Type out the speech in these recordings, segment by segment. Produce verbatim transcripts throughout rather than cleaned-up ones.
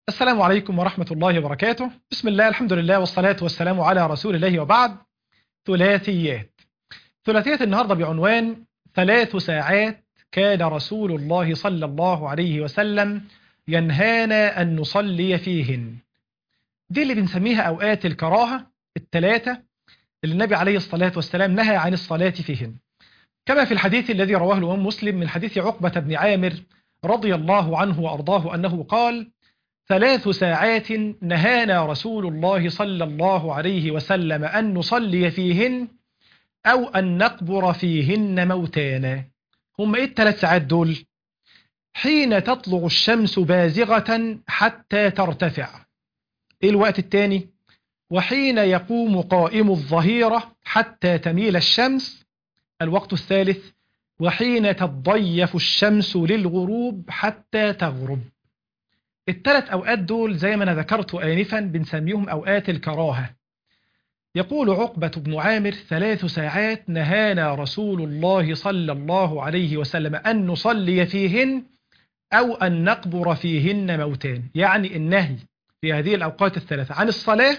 السلام عليكم ورحمة الله وبركاته. بسم الله، الحمد لله، والصلاة والسلام على رسول الله، وبعد. ثلاثيات ثلاثيات النهاردة بعنوان ثلاث ساعات كان رسول الله صلى الله عليه وسلم ينهانا أن نصلي فيهن. دي اللي بنسميها أوقات الكراهة الثلاثة اللي النبي عليه الصلاة والسلام نهى عن الصلاة فيهن، كما في الحديث الذي رواه الإمام مسلم من حديث عقبة بن عامر رضي الله عنه وأرضاه أنه قال: ثلاث ساعات نهانا رسول الله صلى الله عليه وسلم أن نصلي فيهن أو أن نقبر فيهن موتانا. هم إيه الثلاث ساعات دول؟ حين تطلع الشمس بازغة حتى ترتفع. إيه الوقت الثاني؟ وحين يقوم قائم الظهيرة حتى تميل الشمس. الوقت الثالث: وحين تضيف الشمس للغروب حتى تغرب. الثلاث أوقات دول زي ما أنا ذكرت آنفا بنسميهم أوقات الكراهة. يقول عقبة بن عامر: ثلاث ساعات نهانا رسول الله صلى الله عليه وسلم أن نصلي فيهن أو أن نقبر فيهن موتان، يعني النهي في هذه الأوقات الثلاثة عن الصلاة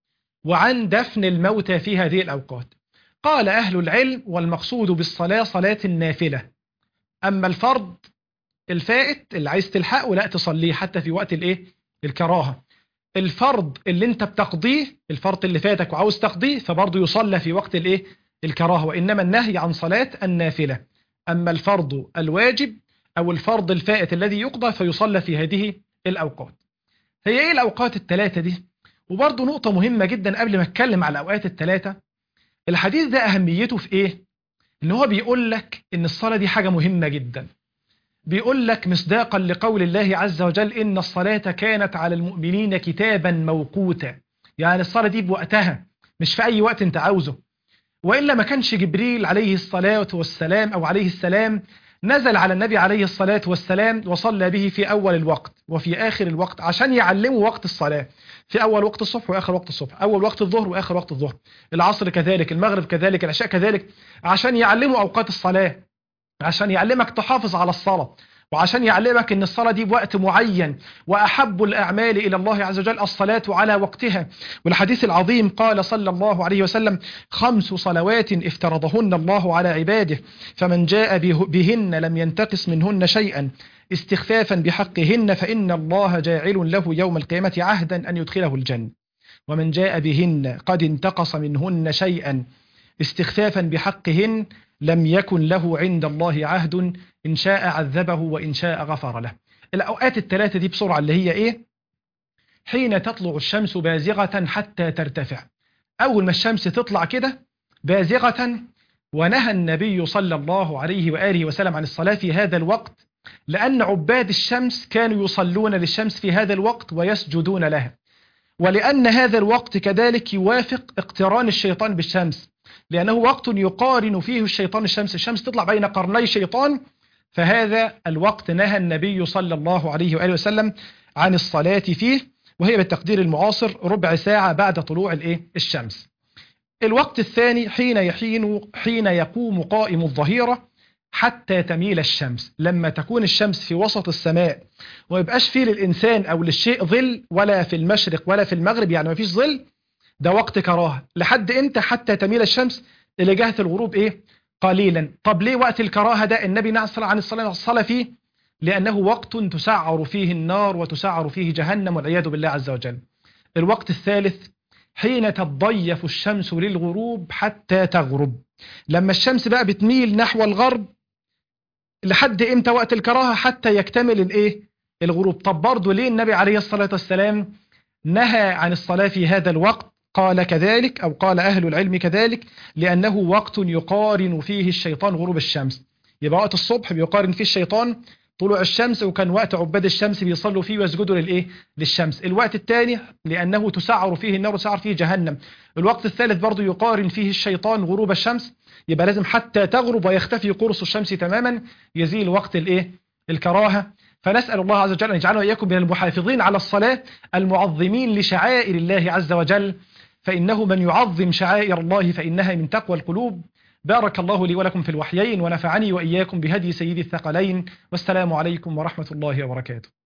وعن دفن الموتى في هذه الأوقات. قال أهل العلم: والمقصود بالصلاة صلاة النافلة، أما الفرض الفائت اللي عايز تلحقه لا تصليه حتى في وقت الايه الكراهة. الفرض اللي انت بتقضيه، الفرض اللي فاتك وعاوز تقضيه، فبرضه يصلى في وقت الايه الكراهة، وإنما النهي عن صلاة النافلة. أما الفرض الواجب أو الفرض الفائت الذي يقضى فيصلى في هذه الأوقات. هي ايه الأوقات الثلاثة دي؟ وبرضه نقطة مهمة جدا قبل ما اتكلم على الأوقات الثلاثة، الحديث ده أهميته في ايه؟ ان هو بيقول لك ان الصلاة دي حاجة مهمة جدا. بيقول لك مصداقا لقول الله عز وجل: إن الصلاة كانت على المؤمنين كتابا موقوتا. يعني الصلاة دي بوقتها، مش في أي وقت أنت عاوزه. وإلا ما كانش جبريل عليه الصلاة والسلام أو عليه السلام نزل على النبي عليه الصلاة والسلام وصلى به في أول الوقت وفي آخر الوقت عشان يعلمه وقت الصلاة، في أول وقت الصبح وآخر وقت الصبح، أول وقت الظهر وآخر وقت الظهر، العصر كذلك، المغرب كذلك، العشاء كذلك، عشان يعلمه أوقات الصلاة، عشان يعلمك تحافظ على الصلاة، وعشان يعلمك ان الصلاة دي بوقت معين. وأحب الأعمال إلى الله عز وجل الصلاة على وقتها. والحديث العظيم قال صلى الله عليه وسلم: خمس صلوات افترضهن الله على عباده، فمن جاء بهن لم ينتقص منهن شيئا استخفافا بحقهن فإن الله جاعل له يوم القيامة عهدا أن يدخله الجنة، ومن جاء بهن قد انتقص منهن شيئا استخفافا بحقهن لم يكن له عند الله عهد، إن شاء عذبه وإن شاء غفر له. الأوقات الثلاثة دي بسرعة اللي هي إيه؟ حين تطلع الشمس بازغة حتى ترتفع. أول ما الشمس تطلع كده بازغة، ونهى النبي صلى الله عليه وآله وسلم عن الصلاة في هذا الوقت، لأن عباد الشمس كانوا يصلون للشمس في هذا الوقت ويسجدون لها، ولأن هذا الوقت كذلك يوافق اقتران الشيطان بالشمس، لأنه وقت يقارن فيه الشيطان الشمس، الشمس تطلع بين قرني شيطان. فهذا الوقت نهى النبي صلى الله عليه وآله وسلم عن الصلاة فيه، وهي بالتقدير المعاصر ربع ساعة بعد طلوع الايه الشمس. الوقت الثاني حين يحين حين يقوم قائم الظهيرة حتى تميل الشمس، لما تكون الشمس في وسط السماء وما يبقاش فيه للإنسان أو للشيء ظل، ولا في المشرق ولا في المغرب، يعني ما فيش ظل، ده وقت كراهة. لحد امتى؟ حتى تميل الشمس إلى جهة الغروب ايه قليلا. طب ليه وقت الكراهة ده النبي نهى عن الصلاة الصلاة فيه؟ لأنه وقت تسعر فيه النار وتسعر فيه جهنم والعياذ بالله عز وجل. الوقت الثالث حين تضيف الشمس للغروب حتى تغرب، لما الشمس بقى بتميل نحو الغرب. لحد امتى وقت الكراهة؟ حتى يكتمل الايه الغروب. طب برضه ليه النبي عليه الصلاة والسلام نهى عن الصلاة في هذا الوقت؟ قال كذلك أو قال أهل العلم كذلك: لأنه وقت يقارن فيه الشيطان غروب الشمس. يبقى وقت الصبح بيقارن فيه الشيطان طلوع الشمس، وكان وقت عباد الشمس بيصلوا فيه ويسجدوا للإيه للشمس. الوقت الثاني لأنه تسعر فيه النار وتسعر فيه جهنم. الوقت الثالث برضو يقارن فيه الشيطان غروب الشمس، يبقى لازم حتى تغرب ويختفي قرص الشمس تماما يزيل وقت الإيه الكراهة. فنسأل الله عز وجل أن يجعلنا وإياكم من المحافظين على الصلاة المعظمين لشعائر الله عز وجل، فإنه من يعظم شعائر الله فإنها من تقوى القلوب. بارك الله لي ولكم في الوحيين، ونفعني وإياكم بهدي سيد الثقلين، والسلام عليكم ورحمة الله وبركاته.